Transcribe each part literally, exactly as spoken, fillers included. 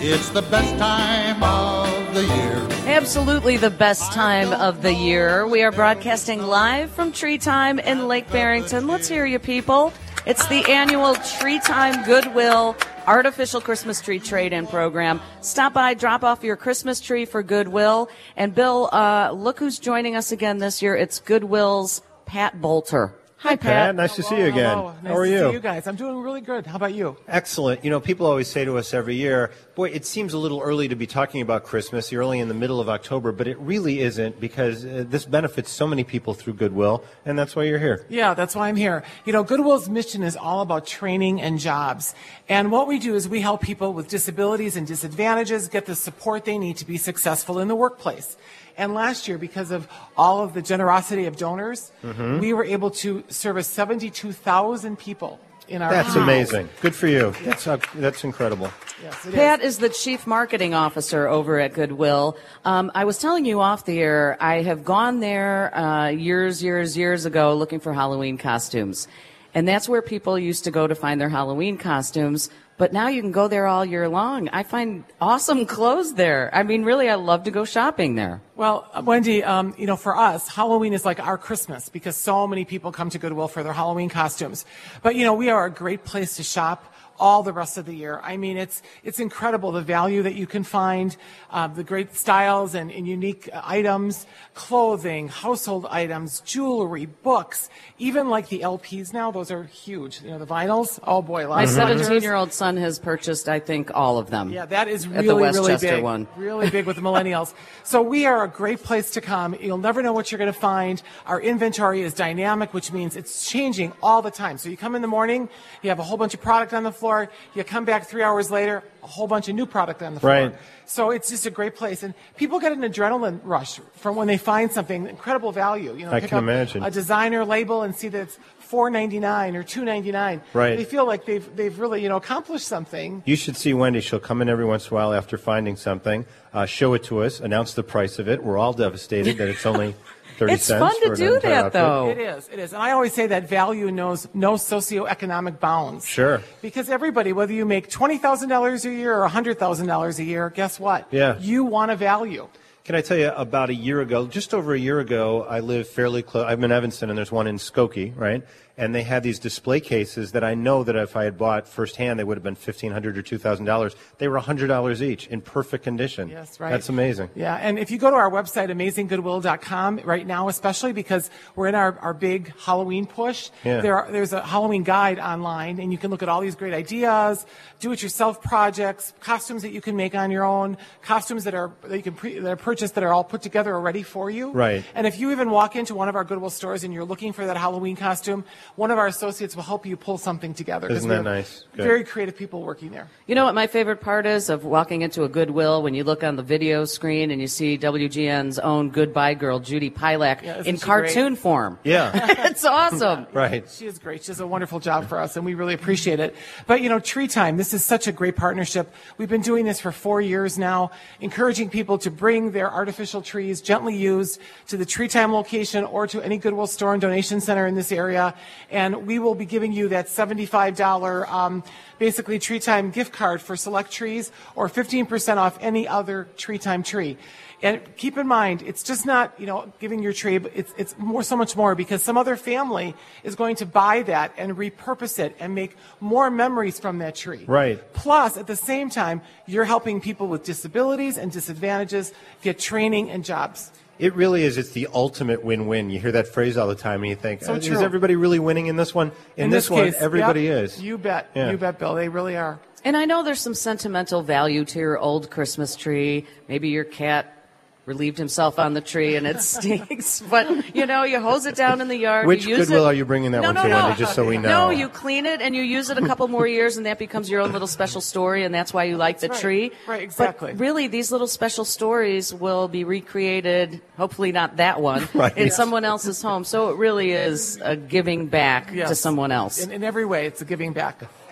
It's the best time of the year. Absolutely the best time of the year. We are broadcasting live from Tree Time in Lake Barrington. Let's hear you, people. It's the annual Tree Time Goodwill Artificial Christmas Tree Trade-In Program. Stop by, drop off your Christmas tree for Goodwill. And Bill, uh, look who's joining us again this year. It's Goodwill's Pat Bolter. Hi, Pat. Pat, nice to see you again. Hello. Nice How are to you? see you guys. I'm doing really good. How about you? Excellent. You know, people always say to us every year, boy, it seems a little early to be talking about Christmas. You're only in the middle of October, but it really isn't, because uh, this benefits so many people through Goodwill, and that's why you're here. Yeah, that's why I'm here. You know, Goodwill's mission is all about training and jobs. And what we do is we help people with disabilities and disadvantages get the support they need to be successful in the workplace. And last year, because of all of the generosity of donors, mm-hmm. we were able to service seventy-two thousand people in our That's house. amazing. Good for you. That's uh, that's incredible. Yes, it Pat is. is the Chief Marketing Officer over at Goodwill. Um, I was telling you off the air, I have gone there uh, years, years, years ago looking for Halloween costumes. And that's where people used to go to find their Halloween costumes. But now you can go there all year long. I find awesome clothes there. I mean, really, I love to go shopping there. Well, Wendy, um, you know, for us, Halloween is like our Christmas because so many people come to Goodwill for their Halloween costumes. But, you know, we are a great place to shop all the rest of the year. I mean, it's it's incredible, the value that you can find, uh, the great styles and, and unique items, clothing, household items, jewelry, books, even like the L Ps now. Those are huge. You know, the vinyls. Oh, boy. A lot My of seventeen-year-old son has purchased, I think, all of them. Yeah, that is at really, the really Westchester big. one. Really big with the millennials. So we are a great place to come. You'll never know what you're going to find. Our inventory is dynamic, which means it's changing all the time. So you come in the morning, you have a whole bunch of product on the floor. You come back three hours later, a whole bunch of new product on the floor. Right. So it's just a great place. And people get an adrenaline rush from when they find something, incredible value. You know, I pick can up imagine. a designer label and see that it's four ninety-nine or two ninety-nine. Right. They feel like they've they've really, you know, accomplished something. You should see Wendy. She'll come in every once in a while after finding something, uh, show it to us, announce the price of it. We're all devastated that it's only thirty It's cents fun to for an do entire that, outfit. though. It is, it is. And I always say that value knows no socioeconomic bounds. Sure. Because everybody, whether you make twenty thousand dollars a year or one hundred thousand dollars a year, guess what? Yeah. You want a value. Can I tell you, about a year ago, just over a year ago, I live fairly close. I'm in Evanston, and there's one in Skokie, right? And they had these display cases that I know that if I had bought firsthand, they would have been fifteen hundred dollars or two thousand dollars. They were one hundred dollars each in perfect condition. Yes, right. That's amazing. Yeah, and if you go to our website, amazing goodwill dot com, right now especially, because we're in our, our big Halloween push, Yeah. there are, there's a Halloween guide online, and you can look at all these great ideas, do-it-yourself projects, costumes that you can make on your own, costumes that are that you can pre, that are purchased that are all put together already for you. Right. And if you even walk into one of our Goodwill stores and you're looking for that Halloween costume, one of our associates will help you pull something together. 'cause Isn't we that have nice? Good. Very creative people working there. You know what my favorite part is of walking into a Goodwill, when you look on the video screen and you see W G N's own Goodbye Girl, Judy Pilak, Yeah, isn't in she cartoon great? form. Yeah. It's awesome. Right. She is great. She does a wonderful job for us, and we really appreciate it. But, you know, Tree Time, this is such a great partnership. We've been doing this for four years now, encouraging people to bring their artificial trees, gently used, to the Tree Time location or to any Goodwill store and donation center in this area. And we will be giving you that seventy-five dollars um, basically Tree Time gift card for select trees, or fifteen percent off any other Tree Time tree. And keep in mind, it's just not, you know, giving your tree, but it's, it's more, so much more, because some other family is going to buy that and repurpose it and make more memories from that tree. Right. Plus, at the same time, you're helping people with disabilities and disadvantages get training and jobs. It really is. It's the ultimate win-win. You hear that phrase all the time, and you think, So "Uh, true. is everybody really winning in this one? In, In this, this one, case, everybody yep, is. You bet. Yeah. You bet, Bill. They really are. And I know there's some sentimental value to your old Christmas tree. Maybe your cat relieved himself on the tree and it stinks. But, you know, you hose it down in the yard. Which you use Goodwill it. are you bringing that no, one no, to, no. Wendy, just so we know? No, you clean it and you use it a couple more years, and that becomes your own little special story, and that's why you like That's the right. tree. Right, exactly. But really, these little special stories will be recreated, hopefully not that one, Right. in Yes. someone else's home. So it really is a giving back Yes. to someone else. In, in every way, it's a giving back.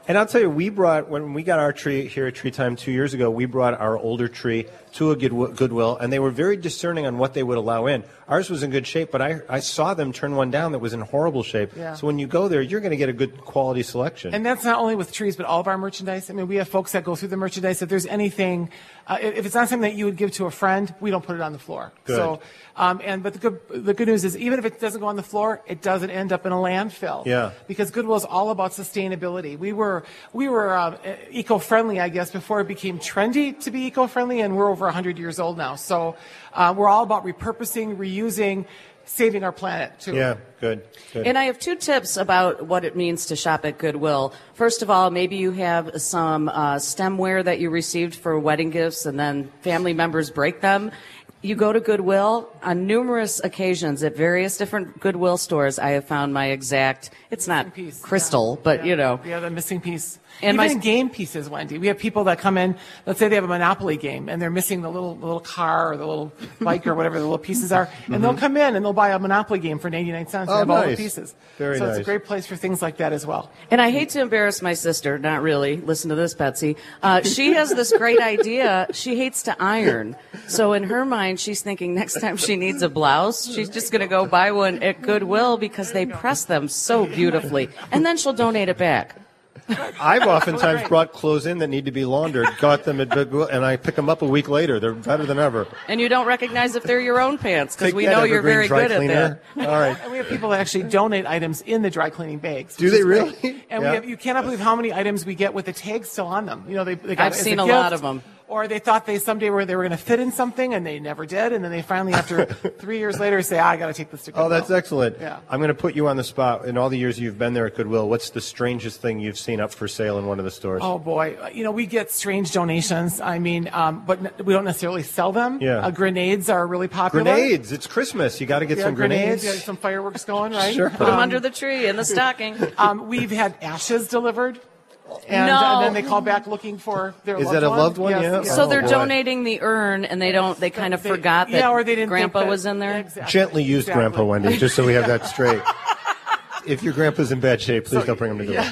And I'll tell you, we brought, when we got our tree here at Tree Time two years ago, we brought our older tree to a Good- Goodwill, and they were very discerning on what they would allow in. Ours was in good shape, but I, I saw them turn one down that was in horrible shape. Yeah. So when you go there, you're going to get a good quality selection. And that's not only with trees, but all of our merchandise. I mean, we have folks that go through the merchandise. If there's anything, uh, if it's not something that you would give to a friend, we don't put it on the floor. Good. So, um, and but the good the good news is, even if it doesn't go on the floor, it doesn't end up in a landfill. Yeah. Because Goodwill is all about sustainability. We were we were um, eco-friendly, I guess, before it became trendy to be eco-friendly, and we're over one hundred years old now. So uh, we're all about repurposing, reusing, saving our planet too. Yeah, good, good. And I have two tips about what it means to shop at Goodwill. First of all, maybe you have some uh, stemware that you received for wedding gifts and then family members break them. You go to Goodwill on numerous occasions at various different Goodwill stores. I have found my exact, it's not piece. crystal, Yeah. but Yeah. you know. Yeah, the missing piece. And Even my- in game pieces, Wendy. We have people that come in, let's say they have a Monopoly game, and they're missing the little the little car or the little bike or whatever the little pieces are, and they'll come in and they'll buy a Monopoly game for ninety-nine cents and Oh, have all the nice. pieces. Very so it's a nice. great place for things like that as well. And I hate to embarrass my sister, not really. Listen to this, Betsy. Uh, she has this great idea. She hates to iron. So in her mind, she's thinking next time she needs a blouse, she's just going to go buy one at Goodwill because they press them so beautifully. And then she'll donate it back. I've oftentimes brought clothes in that need to be laundered, got them at Goodwill, and I pick them up a week later. They're better than ever. And you don't recognize if they're your own pants because Take we that, know you're Evergreen very dry good at cleaner. that. All right. And we have people that actually donate items in the dry cleaning bags. Do which they is great. really? And Yeah. we have, you cannot believe how many items we get with the tags still on them. You know, they, they got I've it as seen a a lot gift, of 'em. Or they thought they someday were they were going to fit in something and they never did, and then they finally, after three years later, say, ah, "I got to take this to Goodwill." Oh, that's excellent. Yeah. I'm going to put you on the spot. In all the years you've been there at Goodwill, what's the strangest thing you've seen up for sale in one of the stores? Oh boy, you know, we get strange donations. I mean, um, but n- we don't necessarily sell them. Yeah. Uh, grenades are really popular. Grenades. It's Christmas. You got to get Yeah, some grenades. yeah, some fireworks going, right? Sure. Put them Um, under the tree in the stocking. Um, we've had ashes delivered, and, No. and then they call back looking for their Is loved that a one. loved one? Yes, Yeah. yes. So Oh, they're boy. donating the urn, and they don't. They kind of They- forgot that yeah, or they didn't think Grandpa that- was in there. Exactly. Gently used, Exactly. Grandpa Wendy, just so we have that straight. If your grandpa's in bad shape, please don't bring him to Goodwill.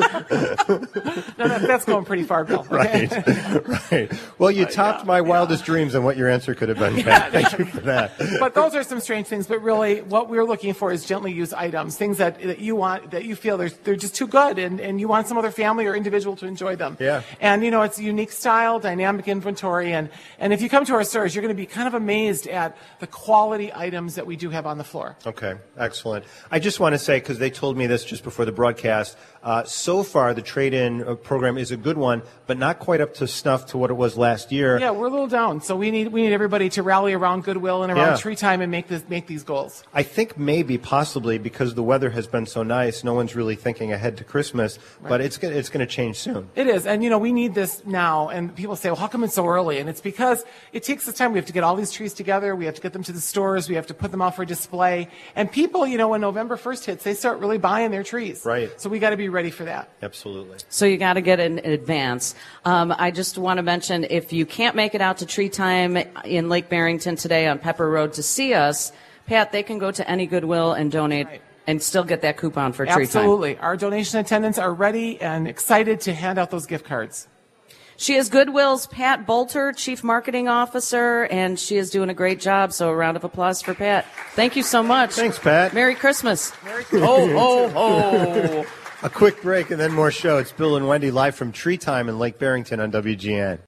No, that, that's going pretty far, Bill. Right, right. Well, you topped my wildest dreams on what your answer could have been, Pat. Thank you for that. But those are some strange things. But really, what we're looking for is gently used items, things that, that you want, that you feel they're, they're just too good, and, and you want some other family or individual to enjoy them. Yeah. And, you know, it's unique style, dynamic inventory, and, and if you come to our stores, you're going to be kind of amazed at the quality items that we do have on the floor. Okay, excellent. I just want to say, because they told me this just before the broadcast, uh, so far the trade-in uh, program is a good one, but not quite up to snuff to what it was last year. Yeah, we're a little down, so we need we need everybody to rally around Goodwill and around Yeah. Tree Time and make this make these goals. I think maybe, possibly, because the weather has been so nice, no one's really thinking ahead to Christmas, but it's, go- it's going to change soon. It is, and you know we need this now. And people say, "Well, how come it's so early?" And it's because it takes us time. We have to get all these trees together. We have to get them to the stores. We have to put them out for display. And people, you know, when November first hits, they start really buying their trees. Right. So we got to be ready for that. Absolutely. So you got to get in advance. Um, I just want to mention, if you can't make it out to Tree Time in Lake Barrington today on Pepper Road to see us, Pat, they can go to any Goodwill and donate Right. and still get that coupon for Tree Time. Absolutely. Our donation attendants are ready and excited to hand out those gift cards. She is Goodwill's Pat Bolter, Chief Marketing Officer, and she is doing a great job. So a round of applause for Pat. Thank you so much. Thanks, Pat. Merry Christmas. Merry Christmas. Ho, ho, ho. A quick break and then more show. It's Bill and Wendy live from Tree Time in Lake Barrington on W G N.